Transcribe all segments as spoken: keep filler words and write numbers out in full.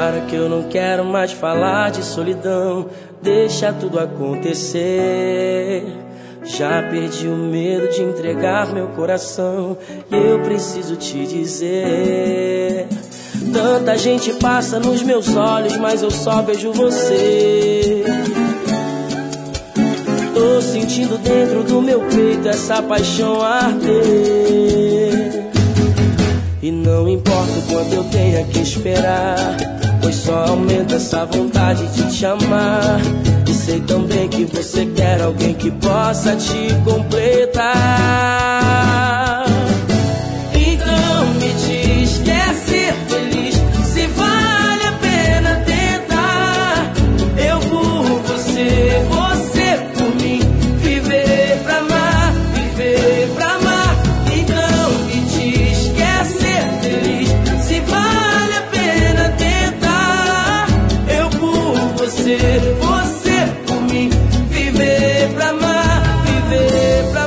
Para que eu não quero mais falar de solidão, deixa tudo acontecer. Já perdi o medo de entregar meu coração, e eu preciso te dizer: tanta gente passa nos meus olhos, mas eu só vejo você. Tô sentindo dentro do meu peito essa paixão arder. E não importa o quanto eu tenha que esperar, pois só aumenta essa vontade de te amar. E sei também que você quer alguém que possa te completar. Então me diz, quer ser feliz? Se vale a pena tentar. Eu por você, você por mim. Viver pra amar, viver pra amar. Então me diz, quer ser feliz? Se vale a pena tentar. Eu por você, você por mim. Viver pra amar, viver pra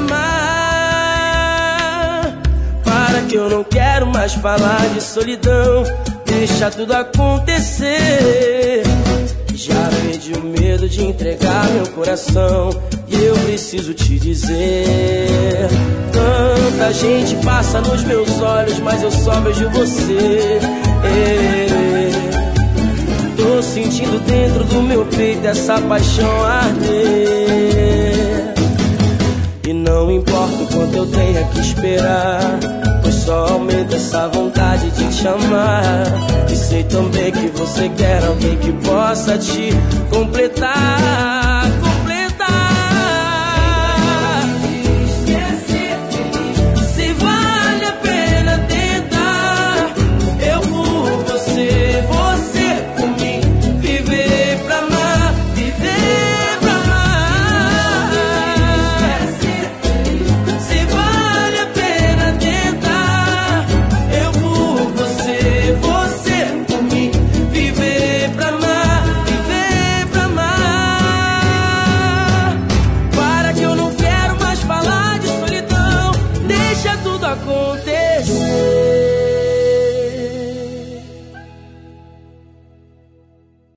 amar. Para que eu não quero mais falar de solidão, deixa tudo acontecer. Já perdi o medo de entregar meu coração, e eu preciso te dizer: tanta gente passa nos meus olhos, mas eu só vejo você. Tô sentindo dentro do meu peito essa paixão arder. E não importa o quanto eu tenha que esperar, pois só aumenta essa vontade de te amar. E sei também que você quer alguém que possa te completar.